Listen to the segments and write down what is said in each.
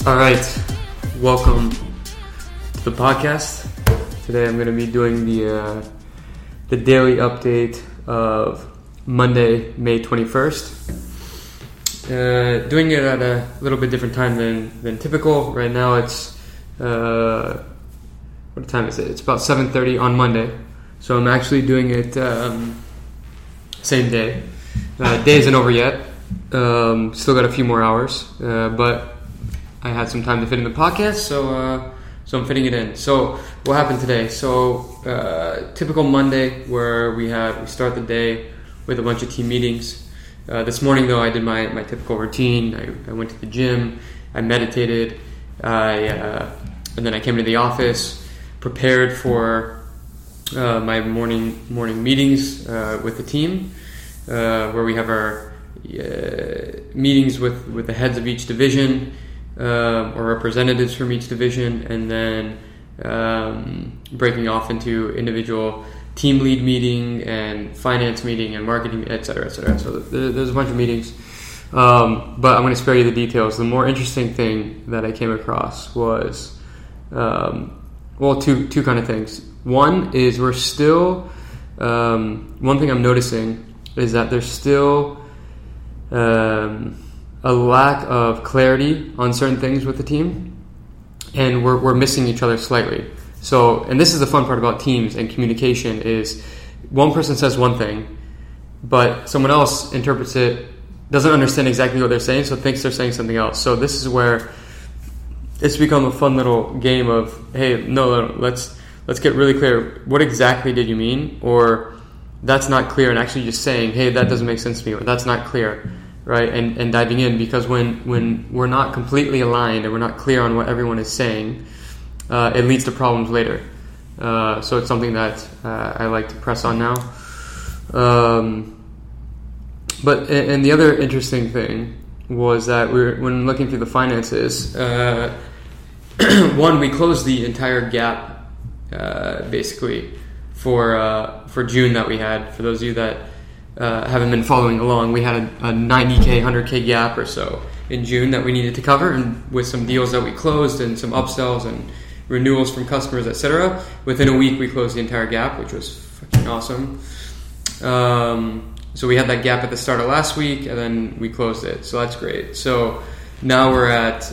All right, welcome to the podcast. Today I'm going to be doing the daily update of Monday, May 21st. Doing it at a little bit different time than typical. Right now it's, what time is it? It's about 7:30 on Monday. So I'm actually doing it same day. Day isn't over yet. Still got a few more hours, but I had some time to fit in the podcast, so I'm fitting it in. So what happened today? So typical Monday where we start the day with a bunch of team meetings. This morning though, I did my typical routine. I went to the gym, I meditated, and then I came into the office, prepared for my morning meetings with the team, where we have our meetings with the heads of each division. Or representatives from each division, and then breaking off into individual team lead meeting and finance meeting and marketing, etc. So there's a bunch of meetings, but I'm going to spare you the details. The more interesting thing that I came across was, two kind of things. One is we're still, one thing I'm noticing is that there's still a lack of clarity on certain things with the team, and we're missing each other slightly. So, and this is the fun part about teams and communication is one person says one thing, but someone else interprets it, doesn't understand exactly what they're saying, so thinks they're saying something else. So this is where it's become a fun little game of, hey, no, let's get really clear. What exactly did you mean? Or that's not clear, and actually just saying, hey, that doesn't make sense to me, or that's not clear. Right, and diving in, because when we're not completely aligned and we're not clear on what everyone is saying, it leads to problems later. So it's something that I like to press on now. But the other interesting thing was that when looking through the finances, one, we closed the entire gap basically for June that we had. For those of you that haven't been following along, we had a 90K, 100K gap or so in June that we needed to cover, and with some deals that we closed and some upsells and renewals from customers, etc. Within a week, we closed the entire gap, which was fucking awesome. So we had that gap at the start of last week, and then we closed it. So that's great. So now we're at,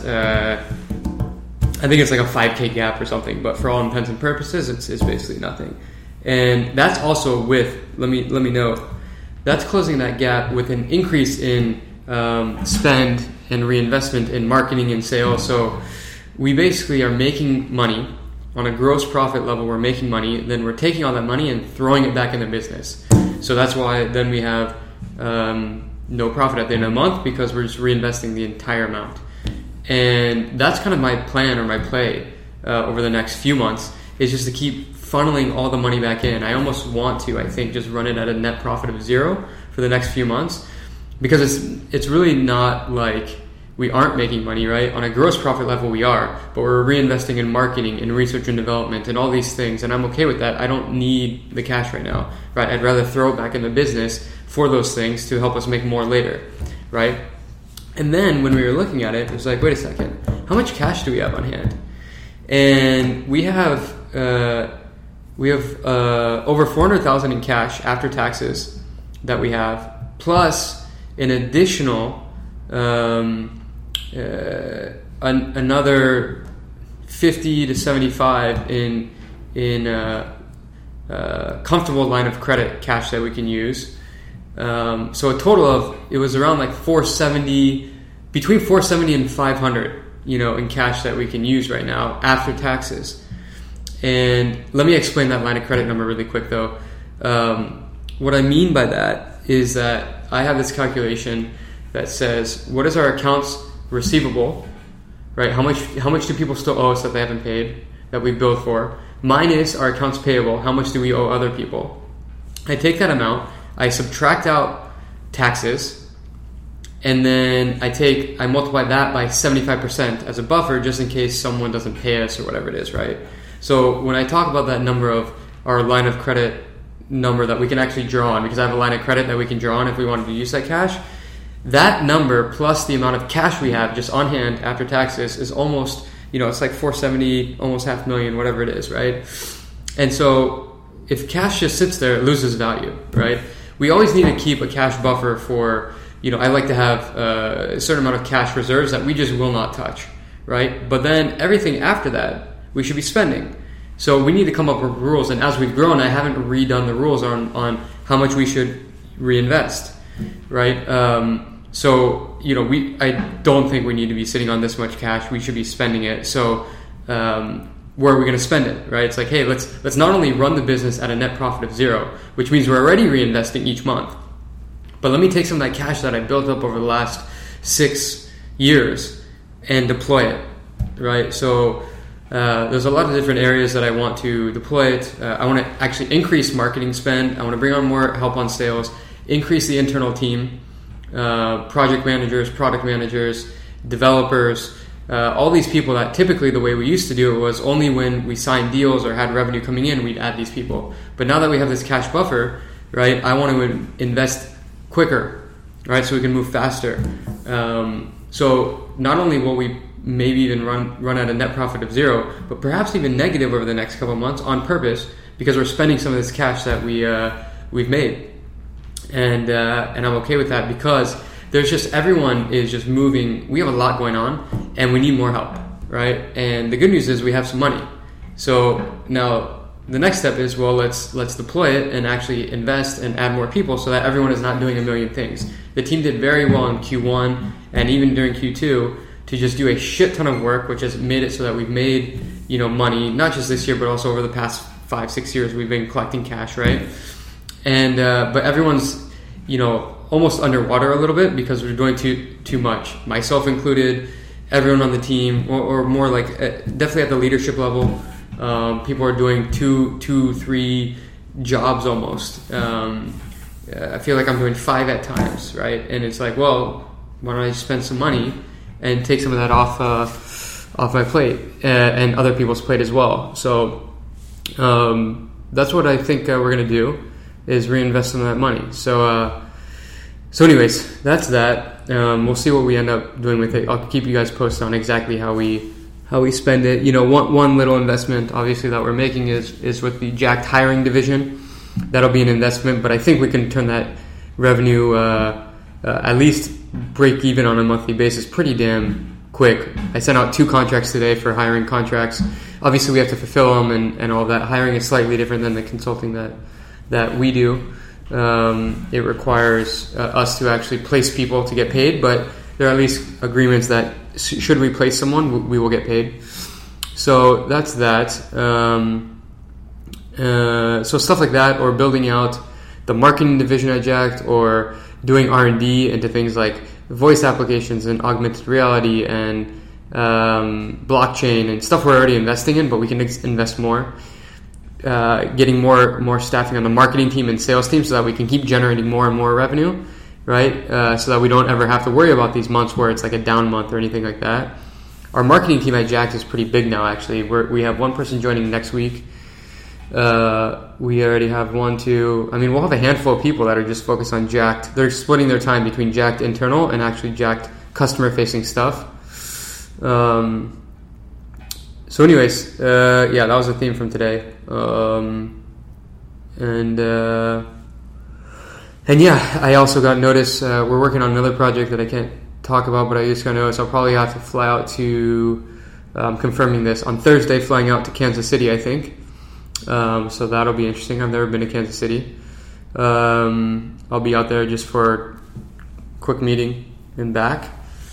I think it's like a 5K gap or something, but for all intents and purposes, it's basically nothing. And that's also with, let me note, that's closing that gap with an increase in spend and reinvestment in marketing and sales. So we basically are making money on a gross profit level. We're making money, then we're taking all that money and throwing it back in the business. So that's why then we have no profit at the end of the month, because we're just reinvesting the entire amount. And that's kind of my plan or my play over the next few months, is just to keep funneling all the money back in. I almost want to, I think, just run it at a net profit of 0 for the next few months, because it's really not like we aren't making money, right? On a gross profit level we are, but we're reinvesting in marketing and research and development and all these things, and I'm okay with that. I don't need the cash right now, right? I'd rather throw it back in the business for those things to help us make more later, right? And then when we were looking at it, it was like, wait a second, how much cash do we have on hand? And we have over $400,000 in cash after taxes that we have, plus an additional another 50 to 75 in comfortable line of credit cash that we can use. So a total of, it was around like 470, between 470 and 500, in cash that we can use right now after taxes. And let me explain that line of credit number really quick though. What I mean by that is that I have this calculation that says, what is our accounts receivable, right? How much do people still owe us that they haven't paid, that we billed for, minus our accounts payable, how much do we owe other people? I take that amount, I subtract out taxes, and then I multiply that by 75% as a buffer, just in case someone doesn't pay us or whatever it is, right? So when I talk about that number of our line of credit number that we can actually draw on, because I have a line of credit that we can draw on if we wanted to use that cash, That number plus the amount of cash we have just on hand after taxes is almost, it's like 470, almost $500,000, whatever it is, right? And so if cash just sits there, it loses value, right? We always need to keep a cash buffer for, I like to have a certain amount of cash reserves that we just will not touch, right? But then everything after that, we should be spending. So we need to come up with rules. And as we've grown, I haven't redone the rules on how much we should reinvest, right? I don't think we need to be sitting on this much cash. We should be spending it. So where are we going to spend it, right? It's like, hey, let's not only run the business at a net profit of 0, which means we're already reinvesting each month, but let me take some of that cash that I built up over the last 6 years and deploy it, right? So there's a lot of different areas that I want to deploy it. I want to actually increase marketing spend. I want to bring on more help on sales, increase the internal team, project managers, product managers, developers, all these people that typically the way we used to do it was only when we signed deals or had revenue coming in, we'd add these people. But now that we have this cash buffer, right, I want to invest quicker, right, so we can move faster. So not only will we maybe even run at a net profit of 0, but perhaps even negative over the next couple of months on purpose because we're spending some of this cash that we've made. And I'm okay with that because everyone is just moving. We have a lot going on and we need more help, right? And the good news is we have some money. So now the next step is, well, let's deploy it and actually invest and add more people so that everyone is not doing a million things. The team did very well in Q1 and even during Q2 to just do a shit ton of work, which has made it so that we've made, money, not just this year, but also over the past 5-6 years we've been collecting cash, right? And but everyone's almost underwater a little bit because we're doing too much, myself included, everyone on the team, or more like definitely at the leadership level. People are doing 2-3 jobs almost. I feel like I'm doing 5 at times, right? And it's like, well, why don't I spend some money and take some of that off my plate and other people's plate as well? So that's what I think we're going to do, is reinvest some of that money. So anyways, that's that. We'll see what we end up doing with it. I'll keep you guys posted on exactly how we spend it. One little investment obviously that we're making is with the Jacked hiring division. That'll be an investment, but I think we can turn that revenue at least break even on a monthly basis pretty damn quick. I sent out 2 contracts today for hiring contracts. Obviously we have to fulfill them and all that. Hiring is slightly different than the consulting that we do. It requires us to actually place people to get paid, but there are at least agreements that should we place someone, we will get paid. So that's that. So stuff like that, or building out the marketing division at Jacked, or doing R&D into things like voice applications and augmented reality and blockchain and stuff we're already investing in, but we can invest more. Getting more staffing on the marketing team and sales team so that we can keep generating more and more revenue, right? So that we don't ever have to worry about these months where it's like a down month or anything like that. Our marketing team at Jacked is pretty big now, actually. We have one person joining next week. We already have we'll have a handful of people that are just focused on Jacked. They're splitting their time between Jacked internal and actually Jacked customer-facing stuff. So anyways, that was the theme from today. I also got notice, we're working on another project that I can't talk about, but I just got notice I'll probably have to fly out to, confirming this, on Thursday, flying out to Kansas City, I think. So that'll be interesting. I've never been to Kansas City. I'll be out there just for a quick meeting and back.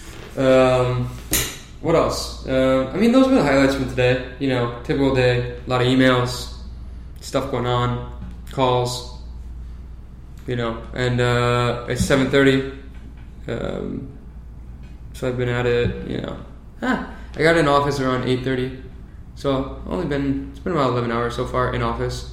What else? Those were the highlights from today. Typical day, a lot of emails, stuff going on, calls, and it's 7:30. So I've been at it, I got in office around 8:30. So it's been about 11 hours so far in office.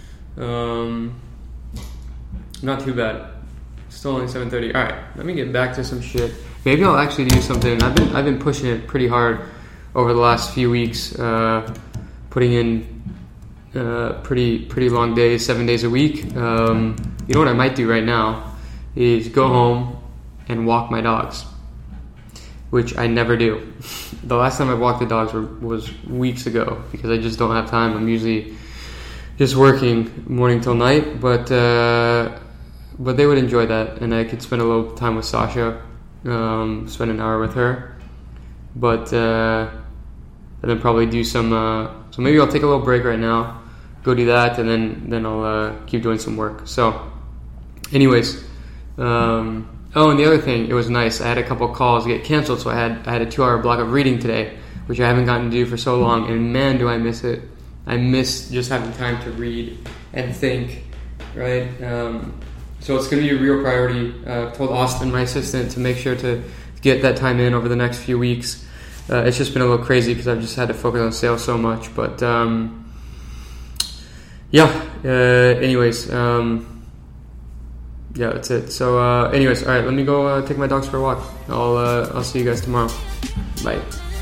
Not too bad. Still only 7:30. All right, let me get back to some shit. Maybe I'll actually do something. I've been pushing it pretty hard over the last few weeks, putting in pretty long days, 7 days a week. You know what I might do right now is go home, and walk my dogs, which I never do. The last time I walked the dogs was weeks ago because I just don't have time. I'm usually just working morning till night, but they would enjoy that, and I could spend a little time with Sasha, spend an hour with her, and then probably do some. So maybe I'll take a little break right now, go do that, and then I'll keep doing some work. So, anyways, and the other thing, it was nice. I had a couple calls get canceled, so I had a 2-hour block of reading today, which I haven't gotten to do for so long, and man, do I miss it. I miss just having time to read and think, right? So it's going to be a real priority. I've told Austin, my assistant, to make sure to get that time in over the next few weeks. It's just been a little crazy because I've just had to focus on sales so much. But anyways, that's it. So anyways, all right, let me go take my dogs for a walk. I'll see you guys tomorrow. Bye.